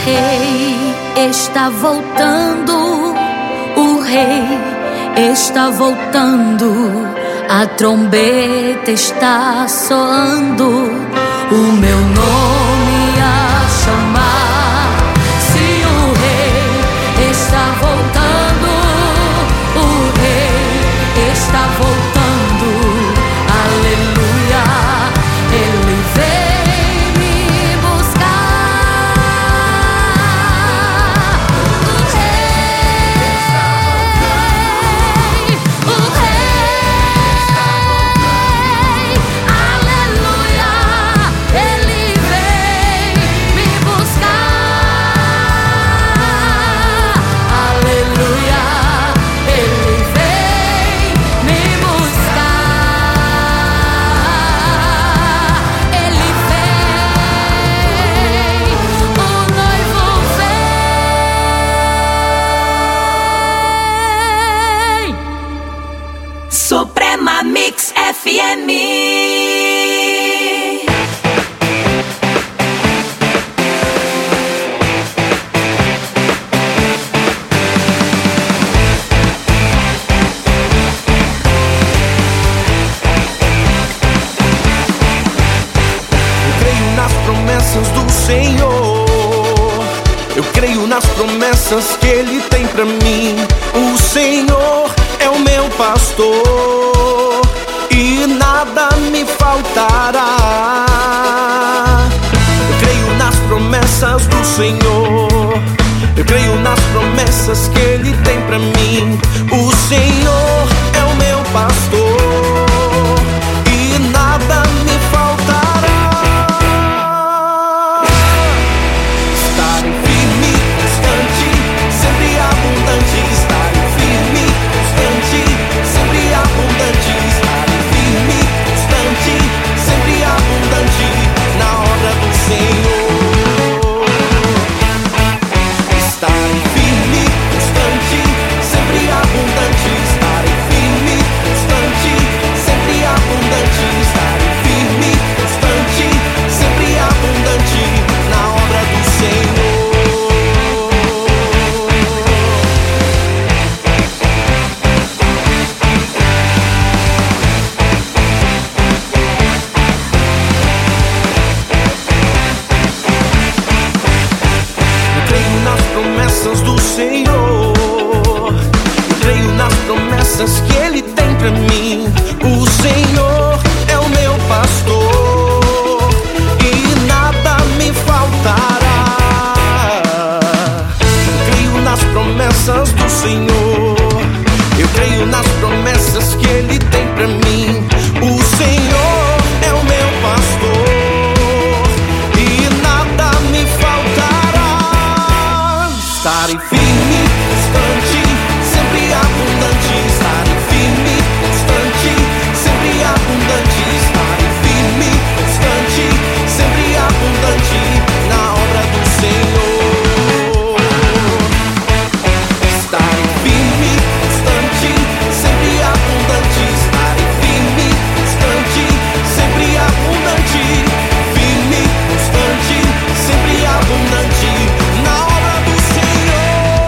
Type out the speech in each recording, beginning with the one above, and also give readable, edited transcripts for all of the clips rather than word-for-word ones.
rei está voltando, o rei está voltando, a trombeta está soando, o meu nome a chamar. Se o rei está voltando, o rei está voltando, aleluia, ele vem me buscar. O rei, aleluia, ele vem me buscar. Aleluia, ele vem me buscar. Ele vem, o noivo vem. Suprema Mix FM. Do Senhor, eu creio nas promessas que Ele tem pra mim. O Senhor é o meu pastor e nada me faltará. Eu creio nas promessas do Senhor, eu creio nas promessas que Ele tem pra mim. O Senhor é o meu pastor e nada me faltará. Do Senhor, eu creio nas promessas que Ele tem pra mim. O Senhor é o meu pastor e nada me faltará. Eu creio nas promessas do Senhor, eu creio nas promessas que Ele tem pra mim. O Senhor é o meu pastor e nada me faltará. Estarei firme, constante, sempre abundante. Estarei firme, constante, sempre abundante. Estarei firme, constante, sempre abundante na obra do Senhor. Estarei firme, constante, sempre abundante. Estarei firme, constante, sempre abundante. Firme, constante, sempre abundante na obra do Senhor.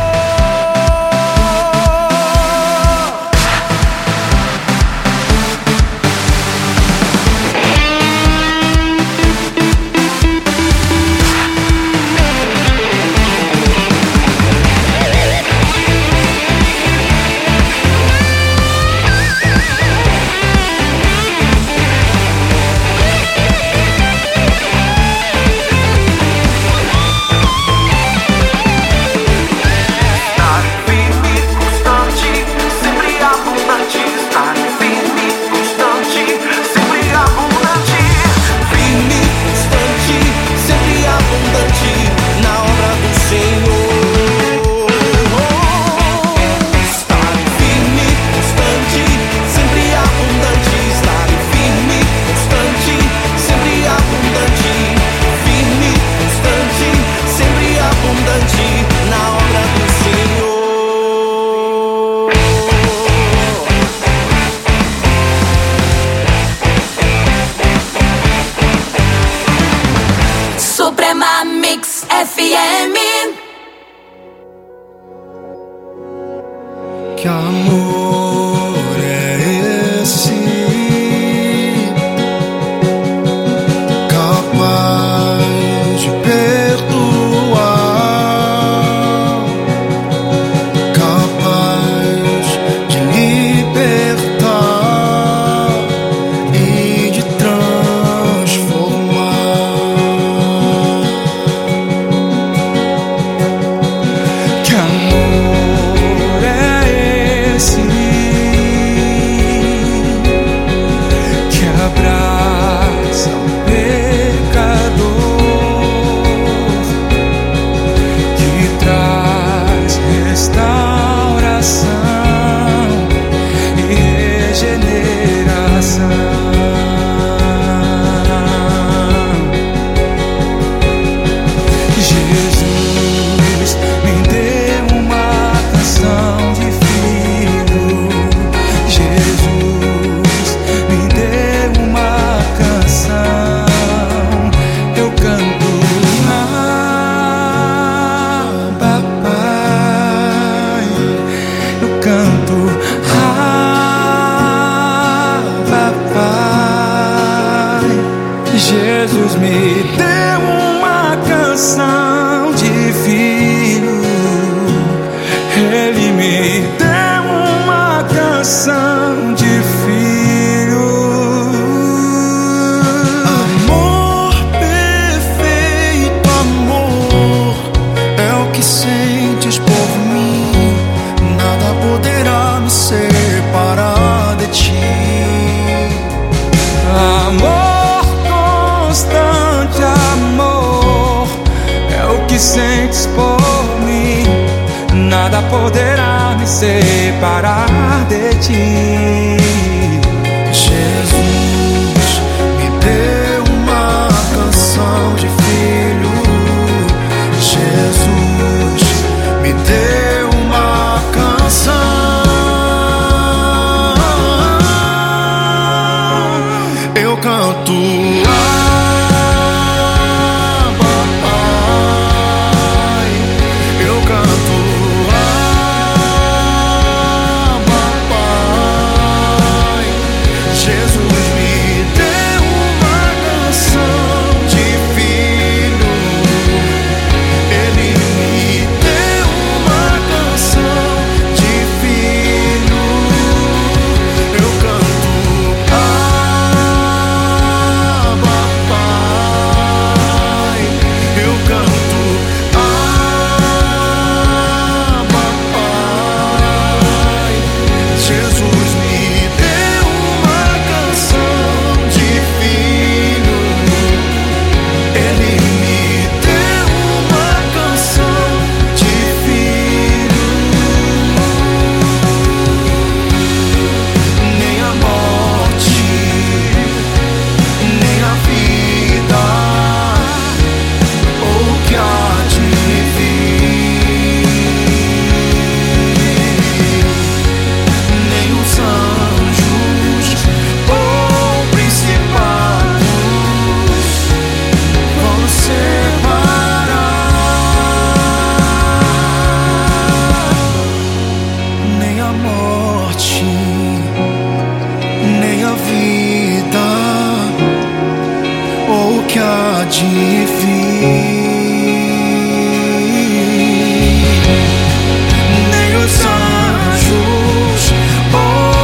FM. Que amor é esse, capaz de perdoar, capaz de libertar e de transformar. Que amor é esse que abraça o pecador, que traz restauração e regeneração. Jesus me deu uma canção de filho. Jesus me deu uma canção. Eu canto papai. Eu canto papai. Jesus me deu uma canção de filho. Ele me deu uma canção de filho. Amor perfeito, amor é o que sentes por mim. Nada poderá me separar de ti. Amor constante, amor é o que sentes por mim. Nada poderá me separar de ti. Jesus me deu uma canção de filho. Jesus me deu uma canção. Eu canto papai. Eu canto papai. Jesus me deu uma canção de filho. Ele me deu uma canção de filho. Eu canto papai. Eu canto papai. Jesus me deu uma canção de filho. Ele me deu uma canção de filho. Nem a morte, nem a vida, ou o que há de vir, nem os anjos ou principados vão nos separar. Nem a morte, nem a vida, ou o que há de vir, nem os anjos ou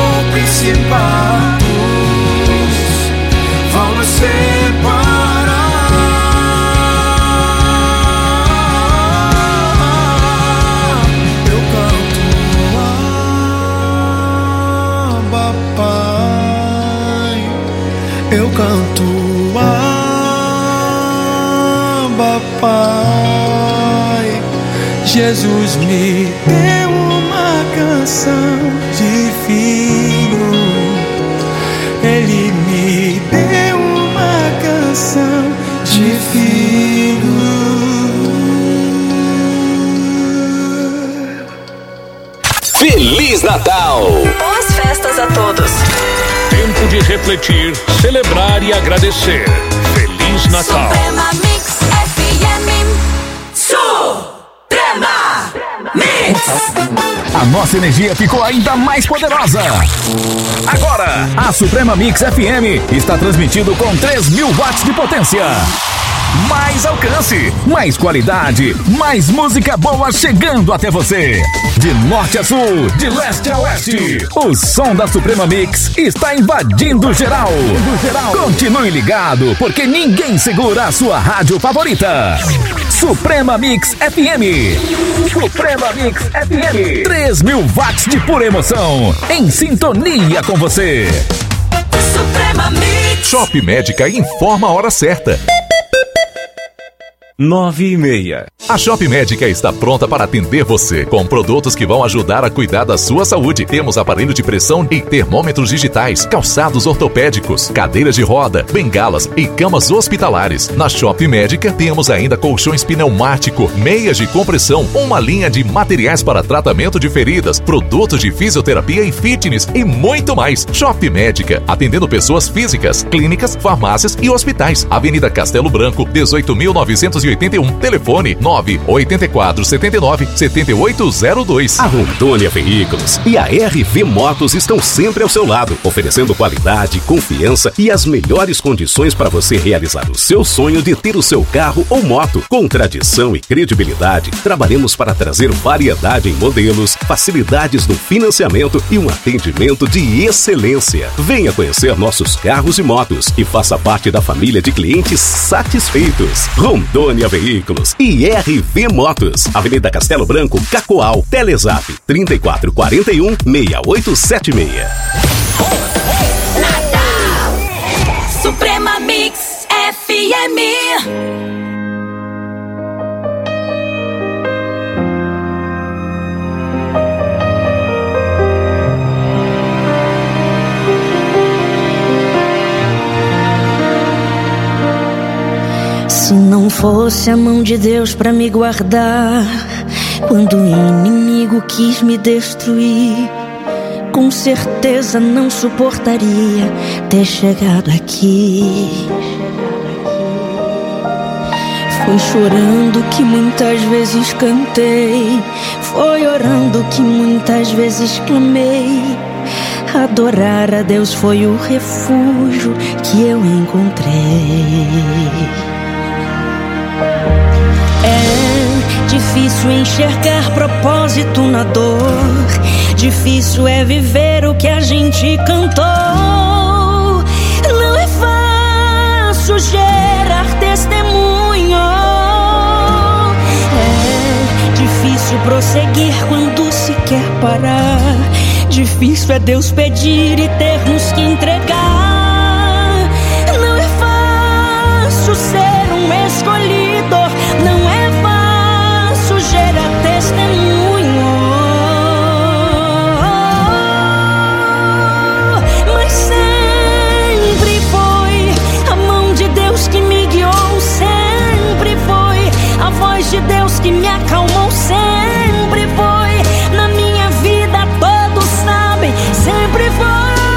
principados vão nos separar. Eu canto papai. Eu canto papai. Jesus me deu uma canção de filho. Ele me deu uma canção de filho. Feliz Natal! Boas festas a todos. Tempo de refletir, celebrar e agradecer. Feliz Natal! Suprema Mix FM. nossa energia ficou ainda mais poderosa. Agora, a Suprema Mix FM está transmitindo com 3.000 watts de potência. Mais alcance, mais qualidade, mais música boa chegando até você. De norte a sul, de leste a oeste, o som da Suprema Mix está invadindo geral. Continue ligado, porque ninguém segura a sua rádio favorita. Suprema Mix FM. Suprema Mix FM. 3.000 watts de pura emoção, em sintonia com você. Suprema Mix. Shop Médica informa a hora certa. 9:30. A Shop Médica está pronta para atender você com produtos que vão ajudar a cuidar da sua saúde. Temos aparelho de pressão e termômetros digitais, calçados ortopédicos, cadeiras de roda, bengalas e camas hospitalares. Na Shop Médica temos ainda colchões pneumático, meias de compressão, uma linha de materiais para tratamento de feridas, produtos de fisioterapia e fitness e muito mais. Shop Médica, atendendo pessoas físicas, clínicas, farmácias e hospitais. Avenida Castelo Branco, 18.981. Telefone 984-79-7802. A Rondônia Veículos e a RV Motos estão sempre ao seu lado, oferecendo qualidade, confiança e as melhores condições para você realizar o seu sonho de ter o seu carro ou moto. Com tradição e credibilidade, trabalhamos para trazer variedade em modelos, facilidades no financiamento e um atendimento de excelência. Venha conhecer nossos carros e motos e faça parte da família de clientes satisfeitos. Rondônia Veículos e RV Motos, Avenida Castelo Branco, Cacoal, Telezap 3441-6876. Natal. Suprema Mix FM. Se não fosse a mão de Deus pra me guardar, quando o inimigo quis me destruir, com certeza não suportaria ter chegado aqui. Foi chorando que muitas vezes cantei, foi orando que muitas vezes clamei. Adorar a Deus foi o refúgio que eu encontrei. É difícil enxergar propósito na dor, difícil é viver o que a gente cantou. Não é fácil gerar testemunho, é difícil prosseguir quando se quer parar. Difícil é Deus pedir e termos que entregar. Não é fácil ser um escolhido, não é fácil gerar testemunho, mas sempre foi a mão de Deus que me guiou, sempre foi a voz de Deus que me acalmou, sempre foi na minha vida, todos sabem, sempre foi,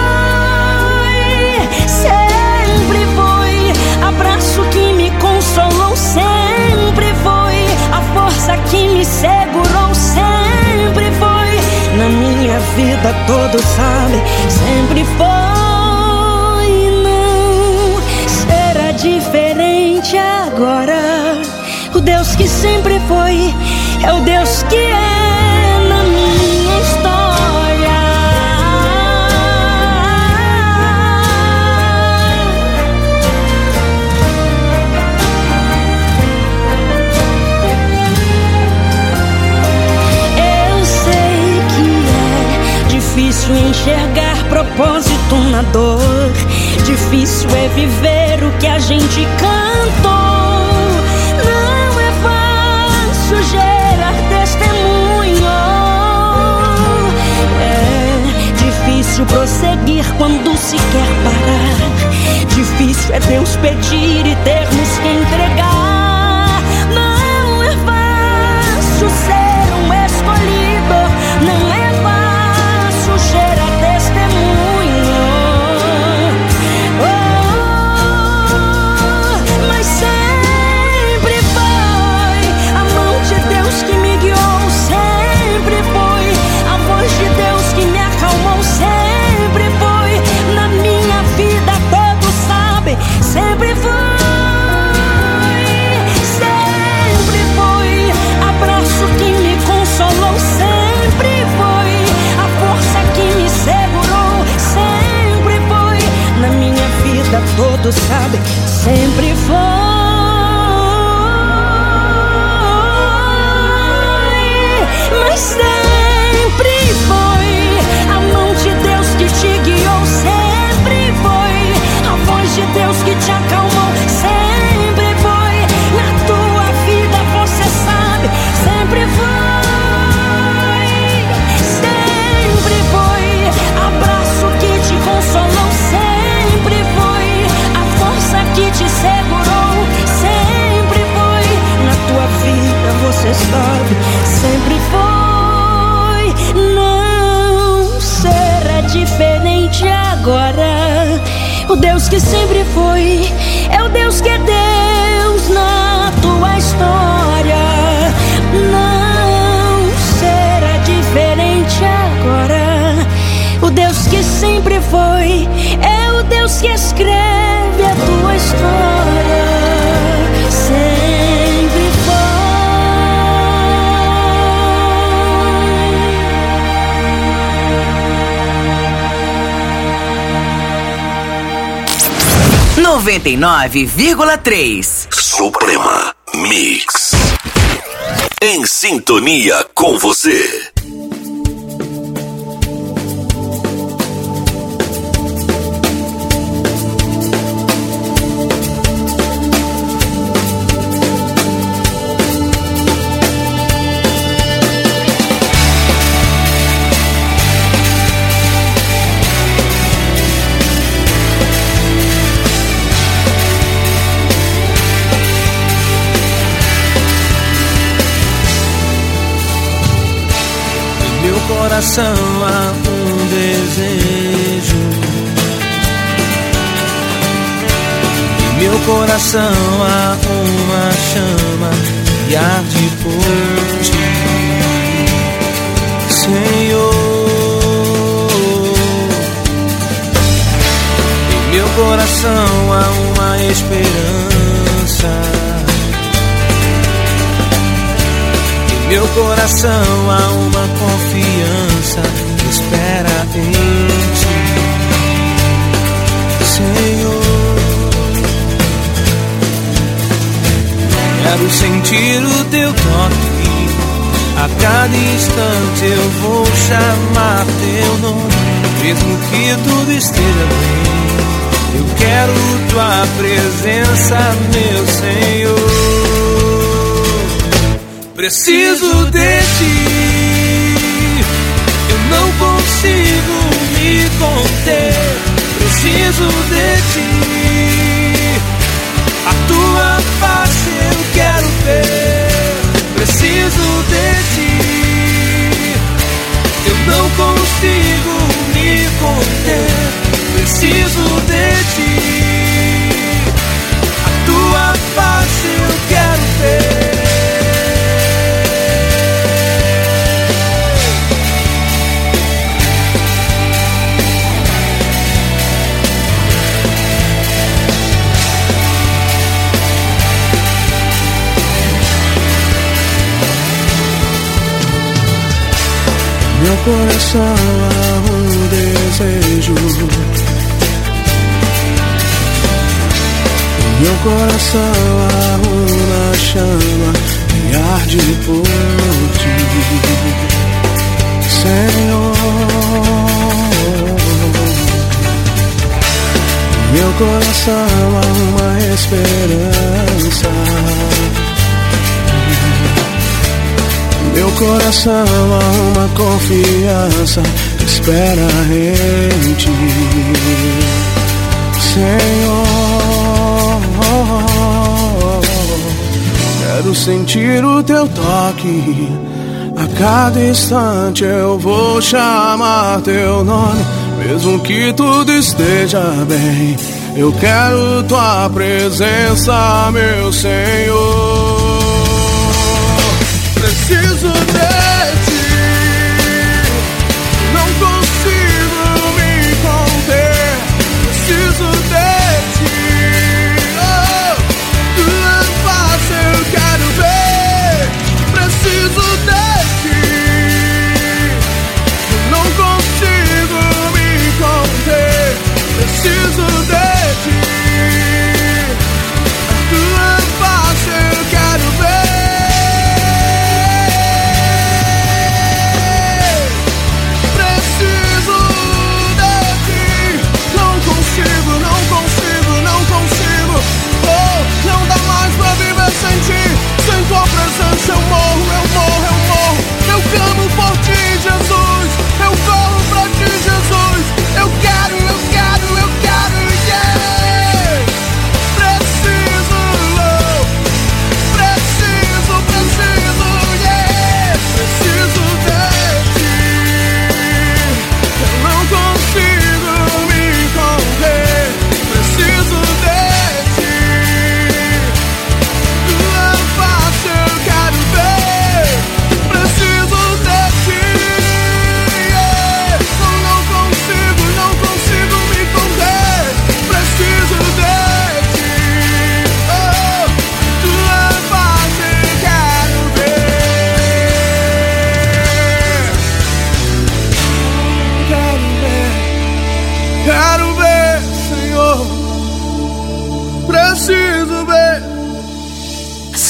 sempre foi abraço que me consolou, sempre foi a força que me segurou, sempre foi na minha vida, todos sabem, sempre foi. Não será diferente agora. O Deus que sempre foi é o Deus que é na minha história. Eu sei que é difícil enxergar propósito na dor, difícil é viver o que a gente cantou. Não é fácil gerar testemunho, é difícil prosseguir quando se quer parar. Difícil é Deus pedir e termos que entregar. Não é fácil ser um escolhido, não é fácil gerar testemunho, mas sempre foi a mão de Deus que me guiou, sempre foi a sabe, sempre foi. Não será diferente agora. O Deus que sempre foi é o Deus que é Deus na tua história. Não será diferente agora. O Deus que sempre foi é o Deus que escreve a tua história. Sempre foi. 99,3 Suprema Mix. Em sintonia com você. Coração há um desejo, em meu coração há uma chama que arde por ti, Senhor. Em meu coração há uma esperança. Meu coração há uma confiança que espera em ti, Senhor. Quero sentir o teu toque, a cada instante eu vou chamar teu nome, mesmo que tudo esteja bem. Eu quero tua presença, meu Senhor. Preciso de ti, eu não consigo me conter. Preciso de ti, a tua face eu quero ver. Preciso de ti, eu não consigo me conter. Preciso de ti, a tua face eu quero ver. Meu coração há um desejo, meu coração há uma chama que arde por ti, Senhor. Meu coração há uma esperança. Meu coração há uma confiança que espera em ti, Senhor. Quero sentir o teu toque, a cada instante eu vou chamar teu nome, mesmo que tudo esteja bem. Eu quero tua presença, meu Senhor. Preciso de ti, não consigo me conter. Preciso de ti, oh, tua face eu quero ver. Preciso de ti, não consigo me conter. Preciso de ti, tua face eu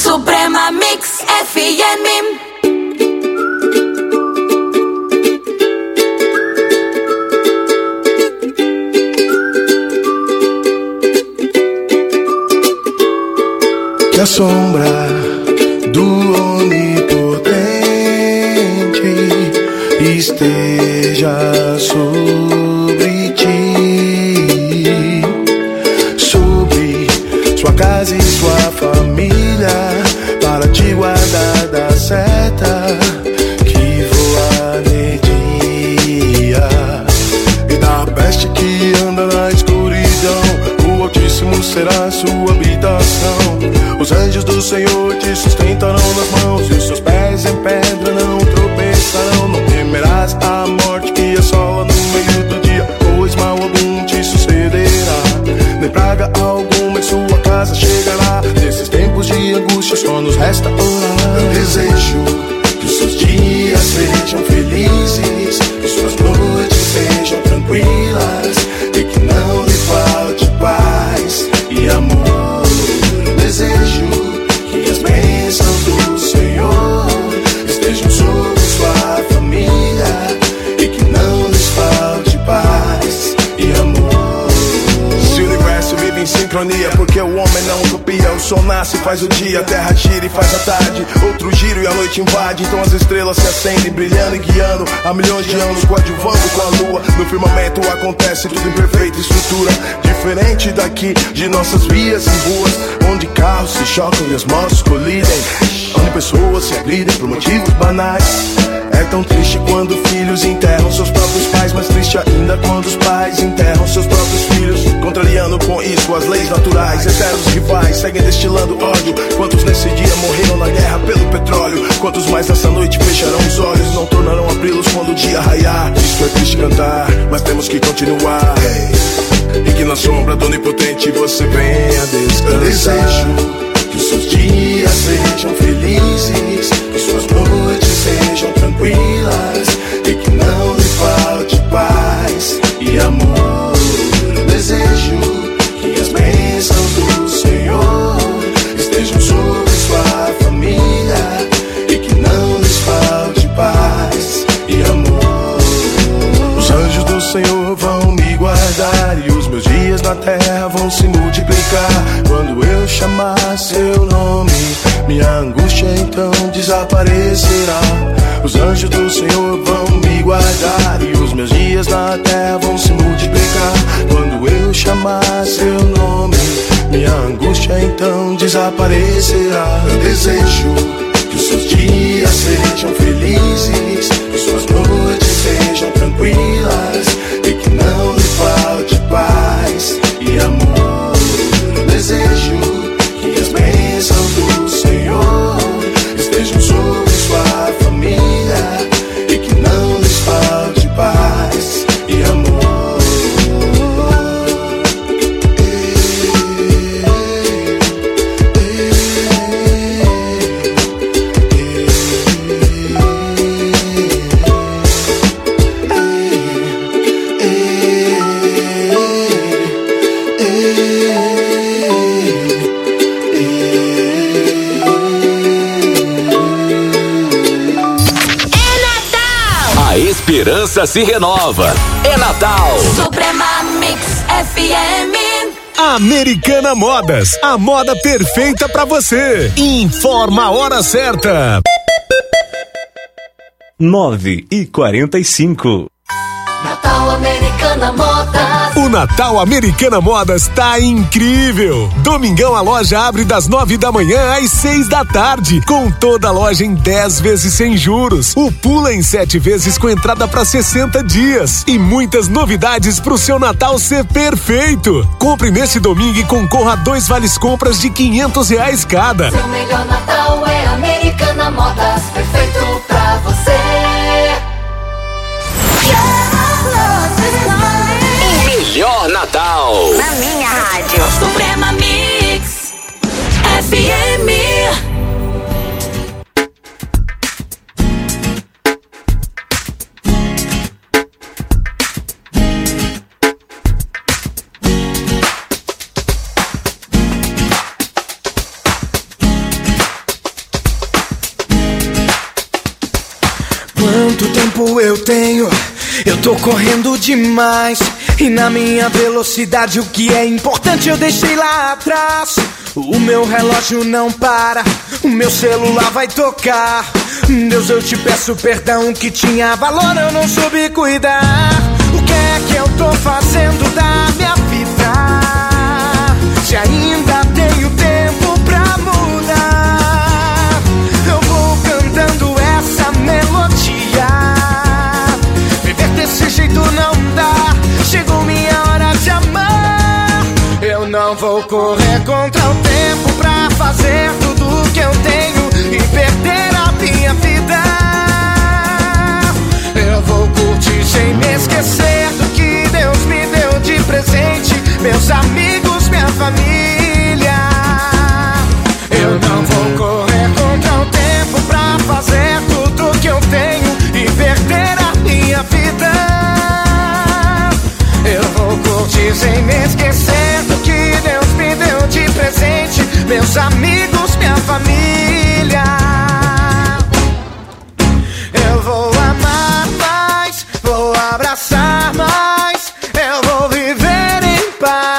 Suprema Mix FM. Que a sombra do Onipotente esteja sobre ti, sobre sua casa e sua família, para te guardar da seta que voa de dia e da peste que anda na escuridão. O Altíssimo será sua habitação. Os anjos do Senhor te sustentarão nas mãos, e os seus pés em pedra não tropeçarão. Não temerás a morte que assola no meio do dia, pois mal algum te sucederá, nem praga alguma em sua casa chegará. Nesses tempos de angústia só nos resta orar. Eu desejo que os seus dias sejam felizes, que suas noites sejam tranquilas, e que não lhe falte paz e amor. Desejo que as bênçãos do Senhor estejam sobre sua família, e que não lhes falte paz e amor. Se o universo vive em sincronia, porque o homem não utopia. O sol nasce e faz o dia, a terra gira e faz a tarde, outro giro e a noite invade. Então as estrelas se acendem, brilhando e guiando há milhões de anos, coadjuvando com a lua. No firmamento acontece tudo em perfeita estrutura, diferente daqui de nossas vias e ruas, onde carros se chocam e as motos colidem, onde pessoas se agridem por motivos banais. É tão triste quando filhos enterram seus próprios pais, mais triste ainda quando os pais enterram seus próprios filhos, contrariando com isso as leis naturais. Eternos rivais seguem destilando ódio. Quantos nesse dia morreram na guerra pelo petróleo? Quantos mais nessa noite fecharão os olhos, não tornarão a abri-los quando o dia raiar? Isso é triste cantar, mas temos que continuar. E que na sombra do Onipotente você venha descansar. Eu desejo que os seus dias sejam felizes, que suas noites sejam tranquilas, e que não lhe falte paz e amor. Eu desejo que as bênçãos do Senhor estejam sobre sua família, e que não lhes falte paz e amor. Os anjos do Senhor vão me guardar, e os meus dias na terra vão se multiplicar. Quando eu chamar seu nome, minha angústia então desaparecerá. Os anjos do Senhor vão me guardar, e os meus dias na terra vão se multiplicar. Quando eu chamar seu nome, minha angústia então desaparecerá. Eu desejo que os seus dias sejam felizes, que suas noites sejam tranquilas, e que não lhe falte paz e amor. Eu desejo que as bênçãos do Senhor estejam sobre sua família, e que não lhes falte paz e amor. Esperança se renova. É Natal. Suprema Mix FM. Americana Modas, a moda perfeita pra você. Informa a hora certa. 9h45. Natal Americana Modas. O Natal Americana Modas tá incrível! Domingão a loja abre das 9 da manhã às 6 da tarde, com toda a loja em 10 vezes sem juros. O Pula em 7 vezes com entrada para 60 dias. E muitas novidades pro seu Natal ser perfeito. Compre nesse domingo e concorra a 2 vales compras de R$500 cada. Seu melhor Natal é Americana Modas, perfeito pra você. Melhor Natal Na minha rádio Suprema Mix FM. Muito tempo eu tenho, eu tô correndo demais. E na minha velocidade o que é importante eu deixei lá atrás. O meu relógio não para, o meu celular vai tocar. Deus, eu te peço perdão, que tinha valor eu não soube cuidar. O que é que eu tô fazendo da minha vida? Se ainda tenho tempo pra mudar, eu vou cantando essa melodia. Viver desse jeito não dá, chegou minha hora de amar. Eu não vou correr contra o tempo pra fazer tudo que eu tenho e perder a minha vida. Eu vou curtir sem me esquecer do que Deus me deu de presente, meus amigos, minha família. Eu não vou correr contra o tempo pra fazer tudo que eu tenho e perder a minha vida. Eu vou curtir sem me esquecer do que Deus me deu de presente, meus amigos, minha família. Eu vou amar mais, vou abraçar mais, eu vou viver em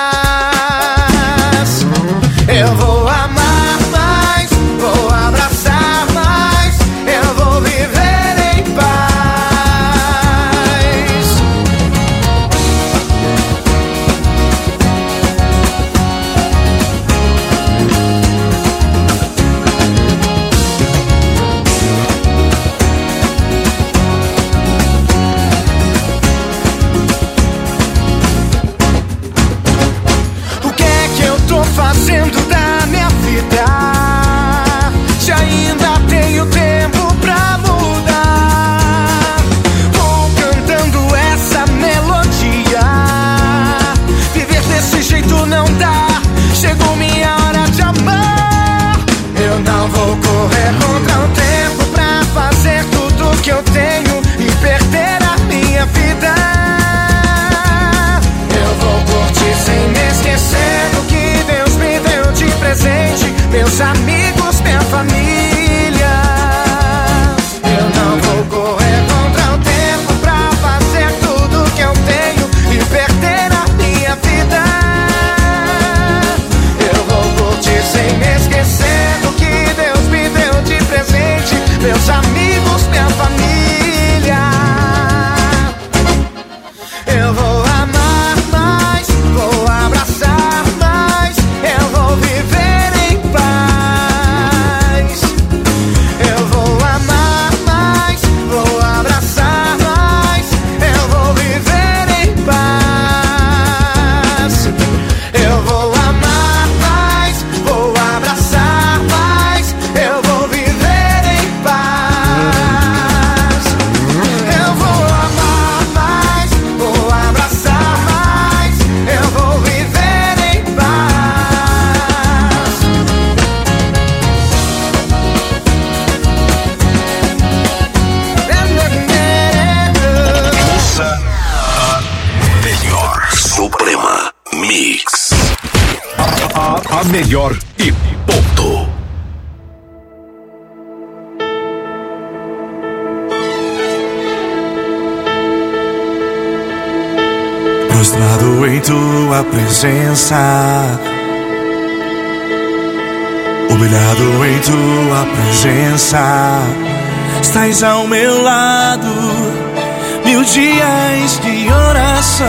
paz. Eu vou amar mais, vou abraçar mais, eu vou viver em paz. Fazendo da minha vida, se ainda tenho tempo pra mudar, vou cantando essa melodia. Viver desse jeito não dá, chegou minha hora de amar. Eu não vou correr contra o tempo pra fazer tudo que eu tenho e perder a minha vida. Eu vou curtir sem me esquecer do que Deus me deu de presente, meus amigos, minha família. Eu não vou correr contra o tempo pra fazer tudo que eu tenho e perder a minha vida. Eu vou curtir sem me esquecer do que Deus me deu de presente, meus amigos, minha família. Eu vou amar mais, vou abraçar mais, eu vou viver em paz. Eu vou amar mais, vou abraçar mais, eu vou viver em paz. Eu vou amar mais, vou abraçar mais, eu vou viver em paz. Eu vou amar mais, vou abraçar mais, eu vou viver em paz. Melhor Suprema Mix. A melhor e ponto. Prostrado em tua presença, humilhado em tua presença, estás ao meu lado, 1000 dias de oração.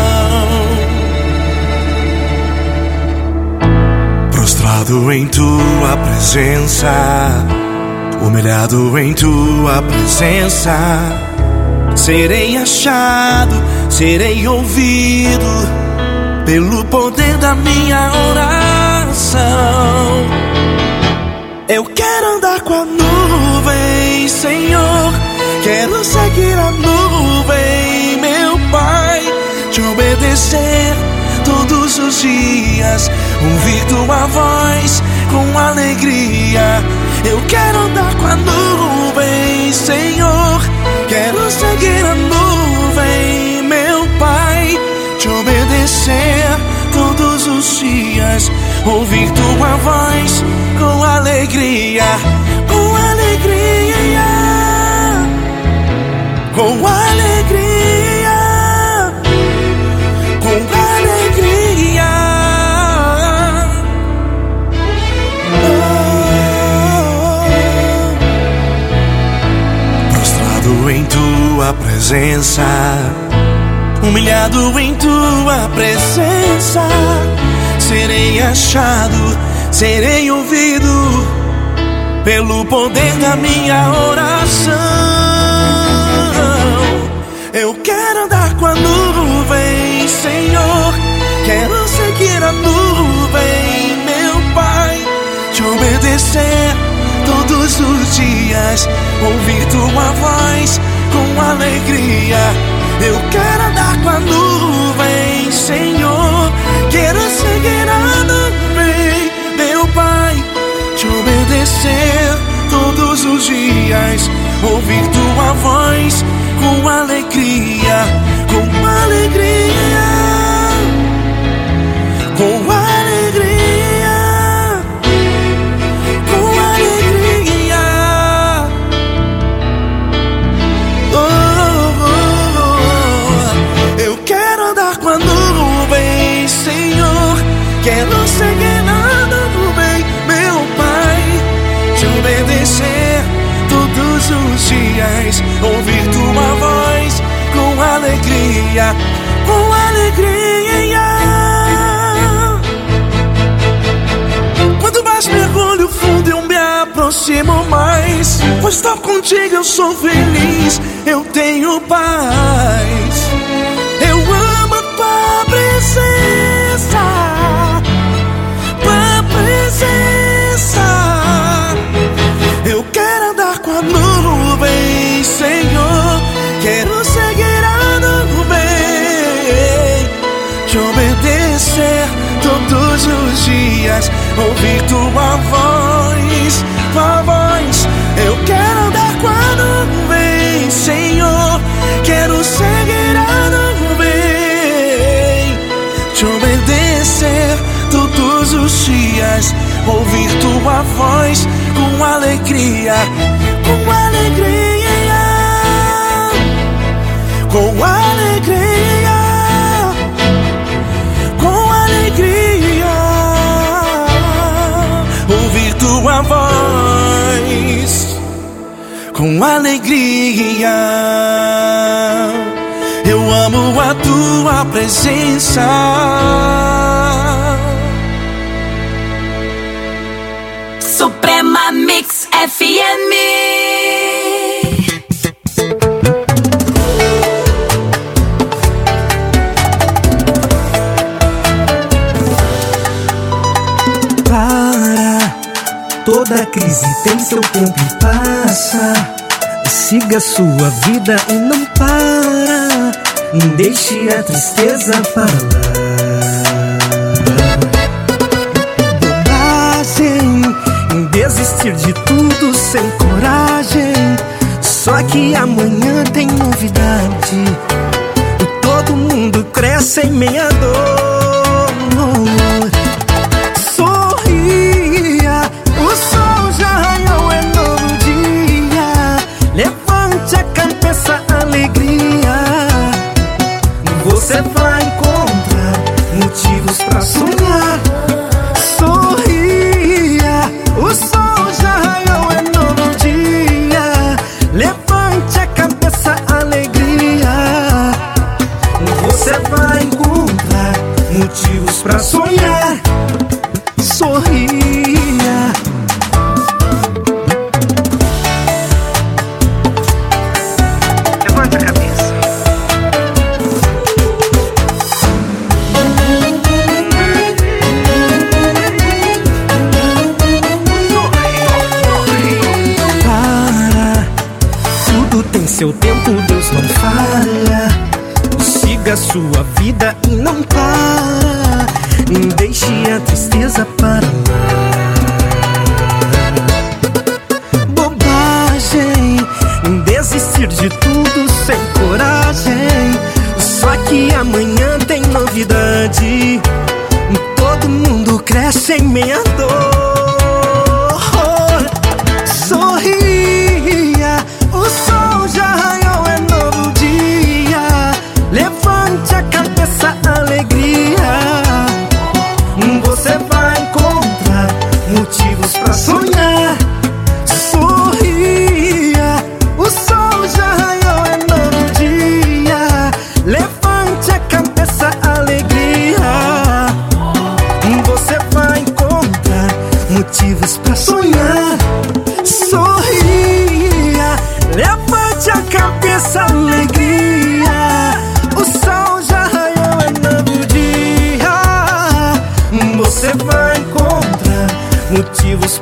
Prostrado em tua presença, humilhado em tua presença, serei achado, serei ouvido pelo poder da minha oração. Eu quero andar com a nuvem, Senhor, quero seguir a nuvem, meu Pai, te obedecer todos os dias, ouvir tua voz com alegria. Eu quero andar com a nuvem, Senhor, quero seguir a nuvem, meu Pai, te obedecer todos os dias, ouvir tua voz com alegria, com alegria. tua presença, humilhado em tua presença. Serei achado, serei ouvido pelo poder da minha oração. Eu quero andar com a nuvem, Senhor. Quero seguir a nuvem, meu Pai. Te obedecer todos os dias, ouvir tua voz com alegria. Eu quero andar com a nuvem, Senhor. Quero seguir a nuvem, meu Pai. Te obedecer todos os dias, ouvir tua voz com alegria, com alegria, com alegria, com alegria. Oh, oh, oh. Eu quero andar com a nuvem, Senhor. Quero seguir na nuvem, meu Pai. Te obedecer todos os dias, ouvir tua voz com alegria, com alegria. Quanto mais mergulho fundo eu me aproximo mais, pois estar contigo eu sou feliz, eu tenho paz. Eu amo a tua presença, tua presença. Eu quero andar com a nuvem, Senhor. Quero seguir a nuvem, te obedecer todos os dias, ouvir tua voz, tua voz. Eu quero andar com a nuvem, Senhor. Quero seguir a nuvem, te obedecer todos os dias, ouvir tua voz com alegria, com alegria, com alegria, com alegria. Ouvir tua voz com alegria. Eu amo a tua presença. Suprema Mix FM. Toda crise tem seu tempo e passa. Siga sua vida e não para. Deixe a tristeza para lá. Bobagem em desistir de tudo sem coragem. Só que amanhã tem novidade. Todo mundo cresce em meia dor. Você vai encontrar motivos pra sonhar. Sorria, o sol já raiou, é novo dia. Levante a cabeça, alegria. Você vai encontrar motivos pra sonhar. Sorria. Levante a cabeça. Tem seu tempo, Deus não falha. Siga sua vida e não para. Deixe a tristeza para lá. Bobagem em desistir de tudo sem coragem. Só que amanhã tem novidade. Todo mundo cresce em meia dor. Sorria, o sol já raiou, é novo dia. Levante a cabeça, alegria. Você vai encontrar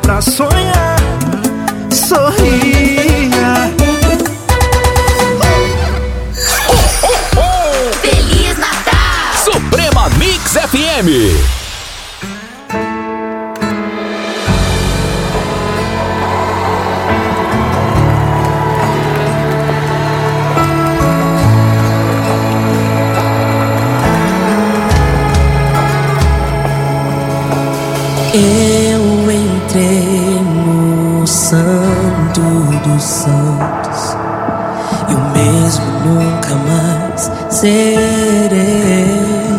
pra sonhar. Sorria. Feliz Natal! Suprema Mix FM. Eu entrei no Santo dos Santos, eu mesmo nunca mais serei.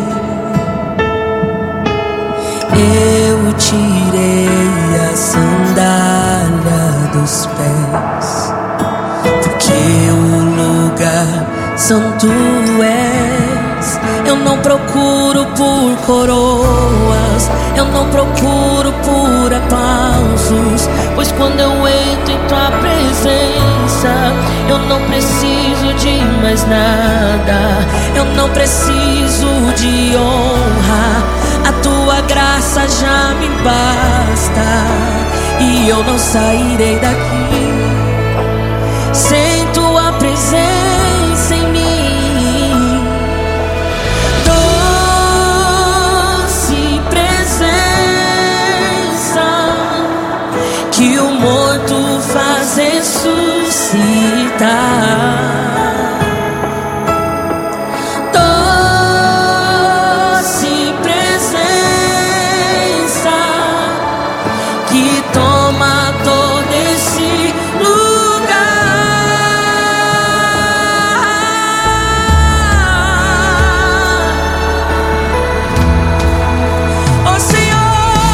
Eu tirei a sandália dos pés, porque o lugar santo és. Eu não procuro por coroas, eu não procuro por aplausos, pois quando eu entro em tua presença, eu não preciso de mais nada, eu não preciso de honra, a tua graça já me basta, e eu não sairei daqui sem tua presença em mim. Que o morto faz ressuscitar. Doce presença que toma todo esse lugar. Oh Senhor,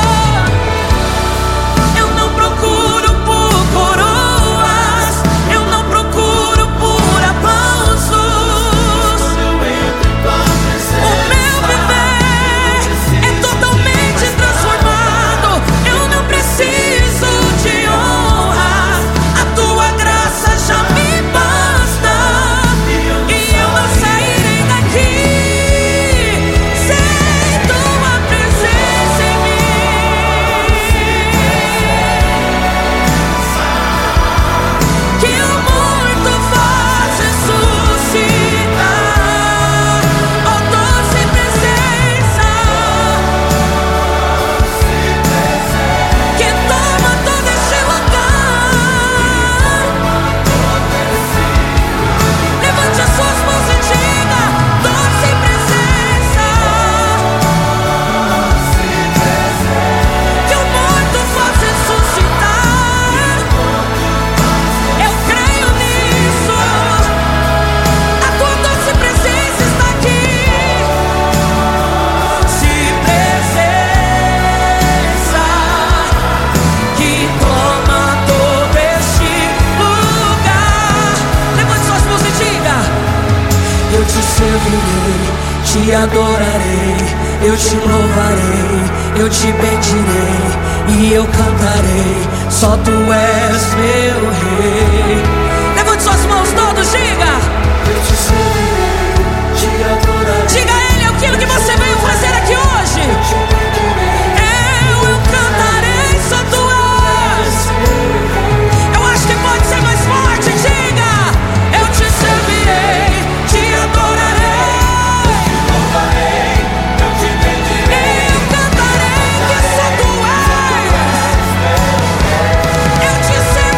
te adorarei, eu te louvarei, eu te bendirei e eu cantarei, só tu és meu rei. Levante suas mãos todos, diga: eu te servirei, te adorarei. Diga a Ele aquilo que você veio fazer aqui hoje. Eu cantarei, só tu és. Eu acho que pode ser mais forte, diga: eu te servirei, te adorarei. Eu te servirei.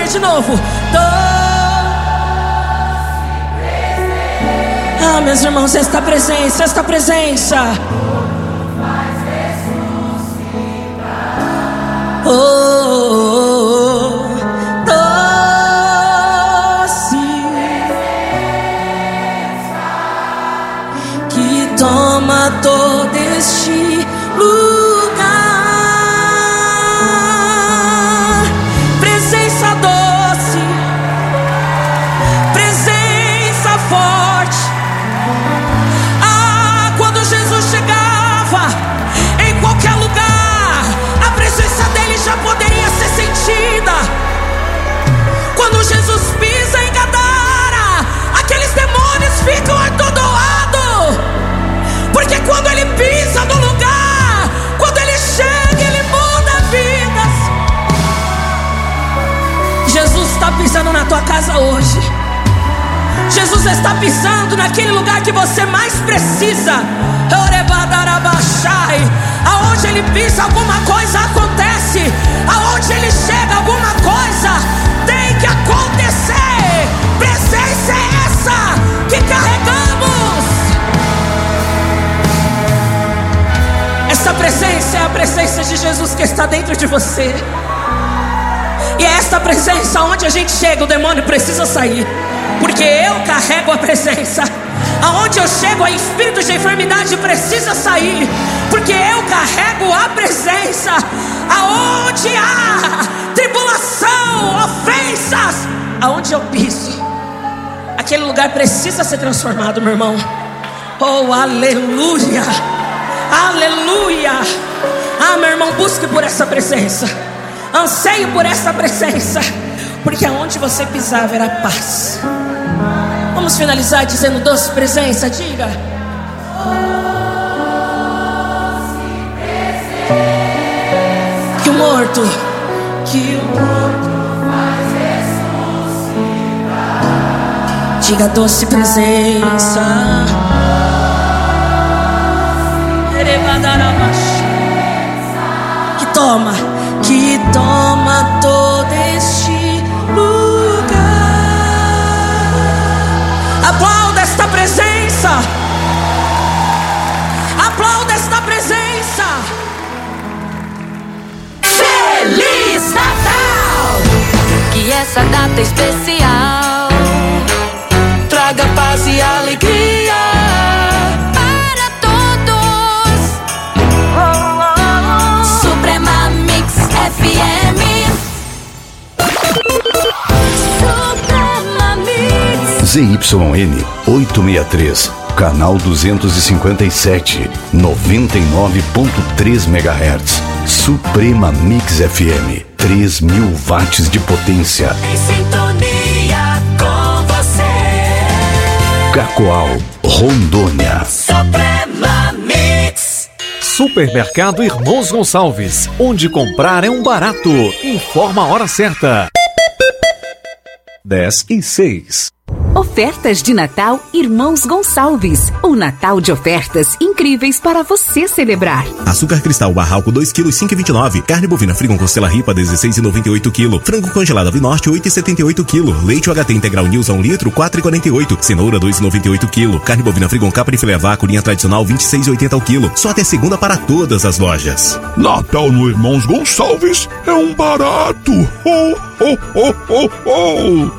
de novo. Ah, meus irmãos, esta presença. Que toma todo este lugar. Presença doce, presença forte. Ah, quando Jesus chegava em qualquer lugar, a presença dele já poderia ser sentida. Quando Jesus pisa em Gadara, aqueles demônios ficam atordoados. Porque quando ele pisa no lugar, quando ele chega, ele muda vidas. Jesus está pisando na tua casa hoje. Jesus está pisando naquele lugar que você mais precisa. Aonde ele pisa, alguma coisa acontece. Aonde ele chega, alguma coisa tem que acontecer. Presença é essa que carregamos. Essa presença é a presença de Jesus que está dentro de você. E é essa presença onde a gente chega, o demônio precisa sair. Porque eu carrego a presença. Aonde eu chego, a espírito de enfermidade precisa sair. Porque eu carrego a presença. Aonde há tribulação, ofensas, aonde eu piso, aquele lugar precisa ser transformado, meu irmão. Oh, aleluia, aleluia. Ah, meu irmão, busque por essa presença. Anseie por essa presença. Porque aonde você pisar haverá paz. Vamos finalizar dizendo doce presença. Diga: que o morto faz ressuscitar. Diga: doce presença. Que toma todo este lugar. Aplauda esta presença. Aplauda esta presença. Feliz Natal! Que essa data especial traga paz e alegria para todos. Suprema Mix FM. Suprema Mix. ZYN 863, canal 257, 99.3 MHz. Suprema Mix FM, 3.000 watts de potência. Em sintonia com você. Cacoal, Rondônia. Suprema Mix. Supermercado Irmãos Gonçalves, onde comprar é um barato. Informa a hora certa. 10:06. Ofertas de Natal Irmãos Gonçalves. Um Natal de ofertas incríveis para você celebrar. Açúcar cristal barralco 2 kg 5,29. Carne bovina Frigon Costela Ripa 16,98 kg. Frango congelado Vinorte 8,78 kg. Leite UHT integral Nilza 1 litro 4,48. Cenoura 2,98 kg. Carne bovina Frigon Capri filé vácuo linha tradicional 26,80 ao quilo. Só até segunda para todas as lojas. Natal no Irmãos Gonçalves é um barato. Oh, oh, oh, oh, oh.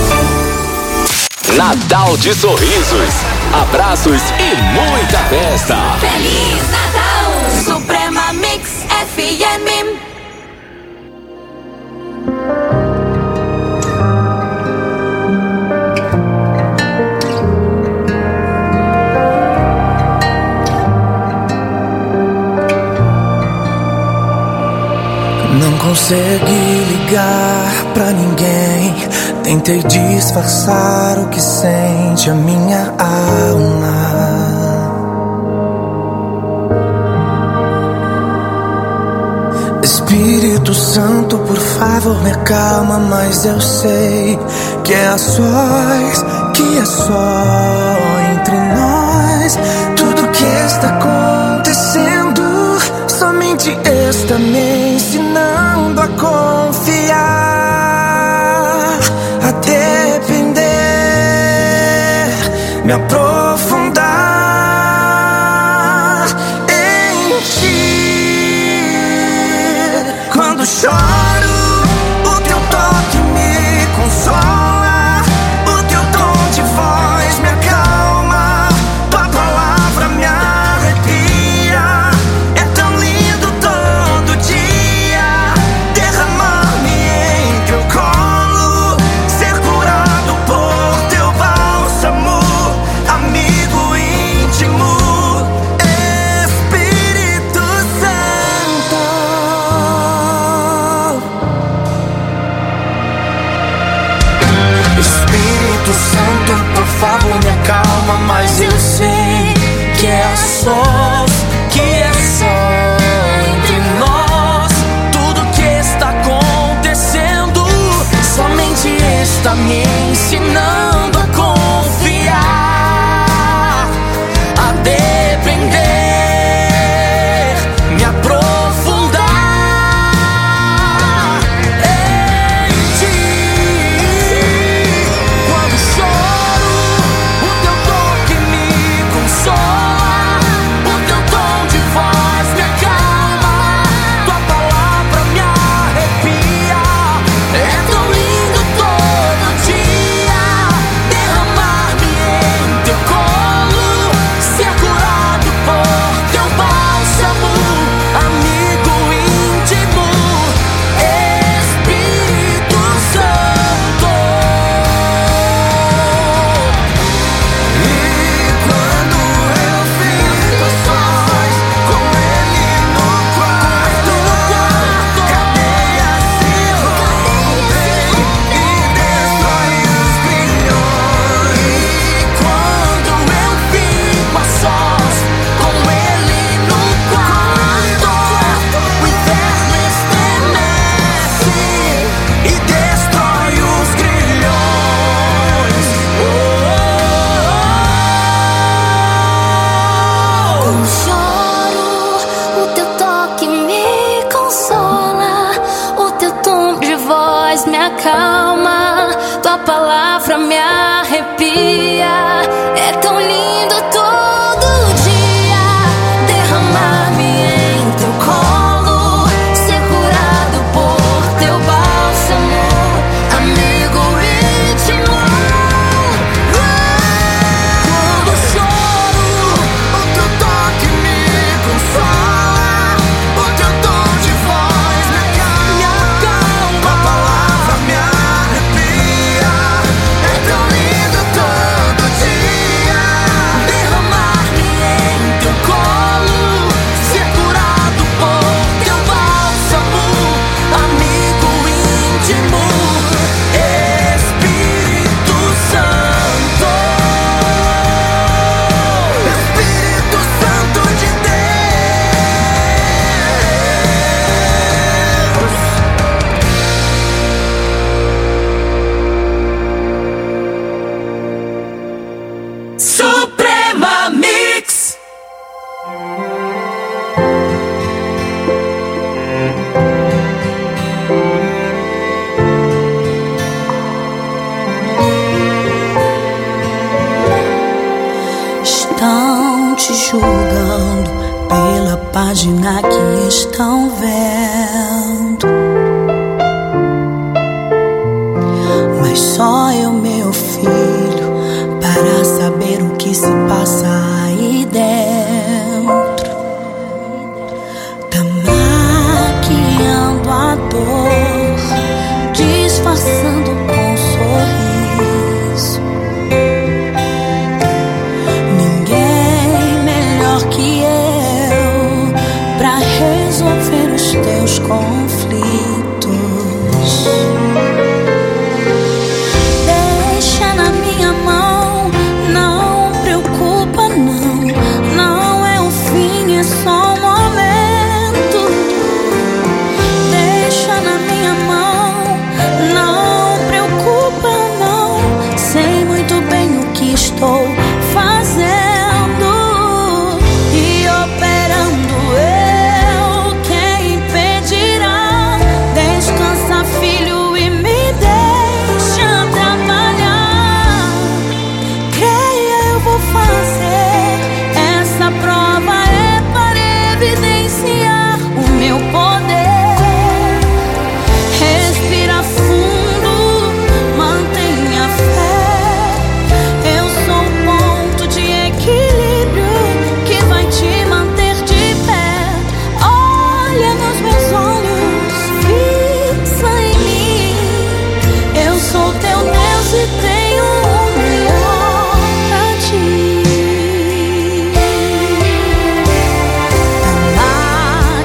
Natal de sorrisos, abraços e muita festa. Feliz Natal, Suprema Mix FM. Não consegui ligar pra ninguém. Tentei disfarçar o que sente a minha alma. Espírito Santo, por favor, me acalma. Mas eu sei que é a sós, que é só entre nós. Tudo que está acontecendo somente está me ensinando a confiar. acalma, tua palavra me arrepia. É tão lindo todo dia derramar-me em teu colo, ser curado por teu bálsamo, amigo íntimo. Quando choro, o teu toque me consola, o teu tom de voz me acalma, tua palavra me arrepia. É tão lindo todo dia derramar-me em teu colo, ser curado por teu bálsamo, amigo íntimo, Espírito Santo, Espírito Santo de Deus. Suprema Mix. Estão te julgando pela página que estão vendo, mas só eu, meu filho, para saber o que se passa aí dentro. Tá maquiando a dor, disfarçando com sorriso. Ninguém melhor que eu pra resolver os teus conflitos. Deixa na minha mão, não preocupa não, não é o fim, é só um momento. Deixa na minha mão, não preocupa não, sei muito bem o que estou fazendo e operando eu, quem impedirá? Descansa, filho, e me deixa trabalhar. Creia, eu vou fazer, essa prova é para evidenciar o meu poder. Respira fundo, mantenha fé, eu sou o ponto de equilíbrio que vai te manter de pé. Olha nos meus olhos, fixa em mim, eu sou teu Deus e tenho o melhor pra ti. Tá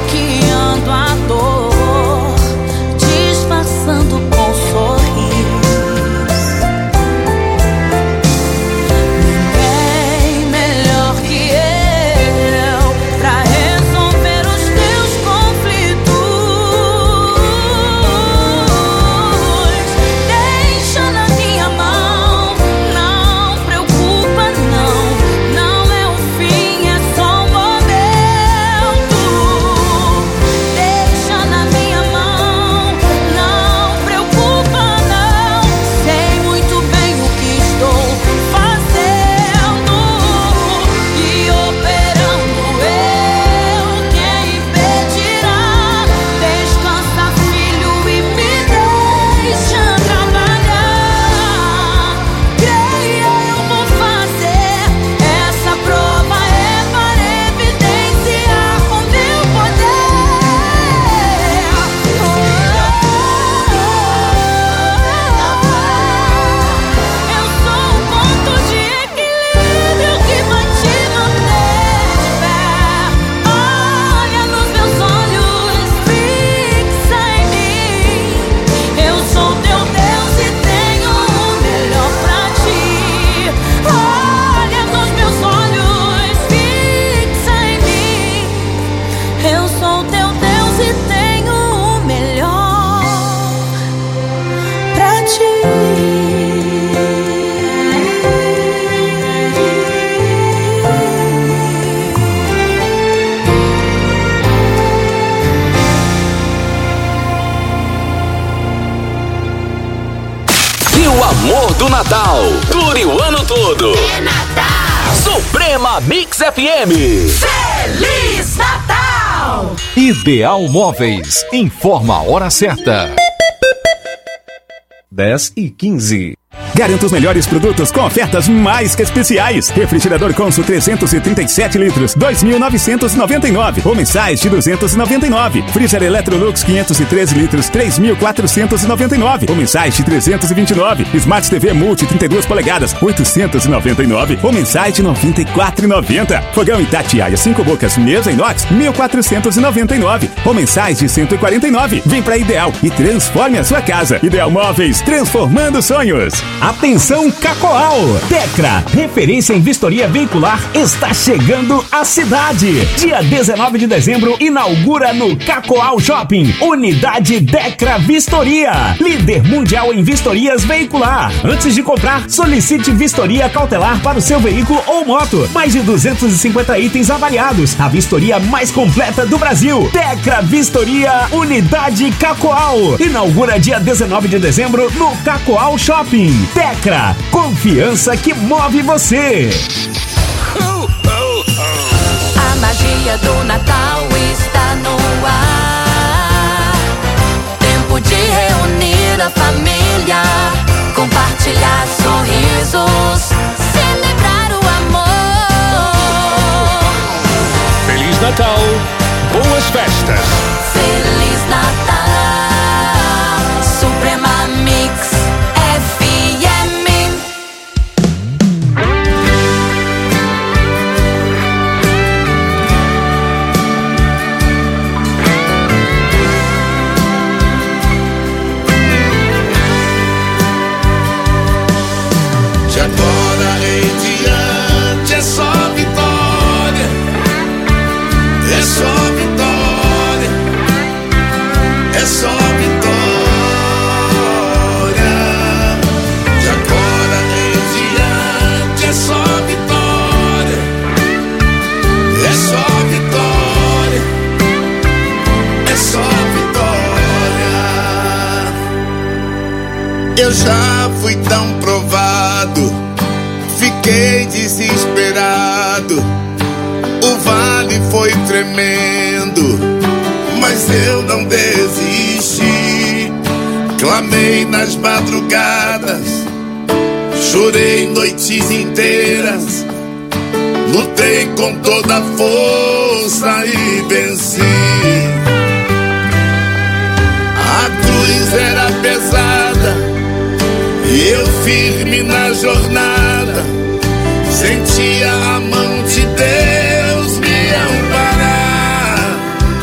amor do Natal dure o ano todo. É Natal. Suprema Mix FM. Feliz Natal. Ideal Móveis informa a hora certa. 10h15. Garanta os melhores produtos com ofertas mais que especiais. Refrigerador Consul 337 litros, 2.999. Homem-Size de 299. Freezer Electrolux 513 litros, 3.499. Homem-Size de 329. Smart TV Multi 32 polegadas, 899. Homem-Size de 94,90. Fogão Itatiaia 5 bocas, mesa inox, 1.499. Homem-Size de 149. Vem pra Ideal e transforme a sua casa. Ideal Móveis, transformando sonhos. Atenção Cacoal! Tecra, referência em vistoria veicular, está chegando à cidade. Dia 19 de dezembro, inaugura no Cacoal Shopping, Unidade Tecra Vistoria, líder mundial em vistorias veicular. Antes de comprar, solicite vistoria cautelar para o seu veículo ou moto. Mais de 250 itens avaliados. A vistoria mais completa do Brasil. Tecra Vistoria, Unidade Cacoal. Inaugura dia 19 de dezembro no Cacoal Shopping. Tecra, confiança que move você. A magia do Natal está no ar. Tempo de reunir a família, compartilhar sorrisos, celebrar o amor. Feliz Natal, boas festas. Feliz Natal, Suprema Mix FM. De agora em diante é só vitória, é só vitória, é só vitória. De agora em diante é só vitória, é só vitória, é só vitória. Eu já fui tão provado, fiquei desesperado. O vale foi tremendo, mas eu não desisti. Clamei nas madrugadas, chorei noites inteiras, lutei com toda a força e venci. A cruz era pesada e eu firme na jornada, sentia